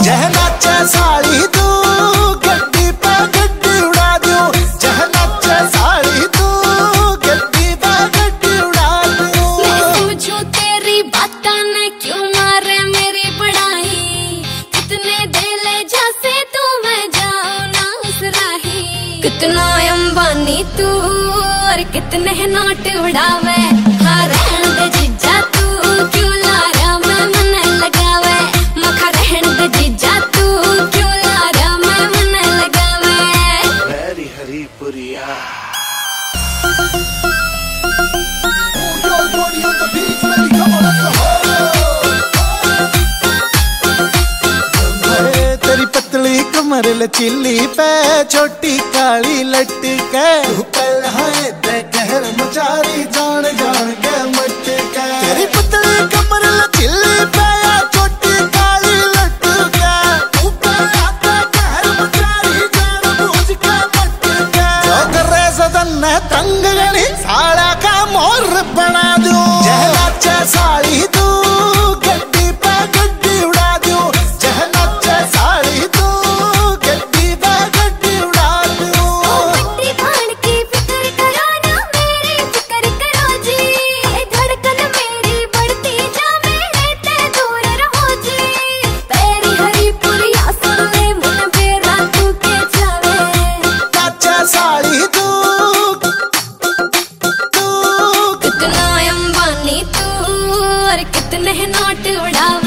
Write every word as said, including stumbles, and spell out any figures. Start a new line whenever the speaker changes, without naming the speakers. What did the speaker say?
जह नाचे साली तू गड्डी पे गड्डी उड़ा दूं, जह नाचे साली तू गड्डी पे गड्डी उड़ा दूं।
मैं समझूं तेरी बातां ने क्यों मारे मेरी पढ़ाई, कितने दिले जैसे तू मैं जाऊं ना उसराही। कितना अंबानी तू और कितने नोट उड़ावे, हाँ रहन दे जीजा तू क्यों लारा मैं मन लगावे। मखा रहन दे जीजा तू क्यों लारा मैं मन लगावे।
मेरी हरी पुरिया तेरी पतली कमर लचीली पे छोटी काली लट के तू कल है ते कहर मचारी जान जान के मट के। तेरी पतली कमर लचीली पे छोटी काली लट के तू कल है ते कहर मचारी जान बूझ के मट के। जो करे सदन ने तंग गणी साला का मोर बना दूं, जह नाचे साली तू गड्डी पे गड्डी उड़ा दूं, जह नाचे साली तू गड्डी पे गड्डी उड़ा दूं।
मट्टी भाण की फिक्र करो ना मेरी फिक्र करो जी, धड़कन मेरी बढ़ती जावे रहते दूर रहो जी। तेरी हरी पुरिया सुन ले मन बेरा तू के जावे।
नाचे साली तू तू
कितना अंबानी तू और कितने नोट उड़ावे।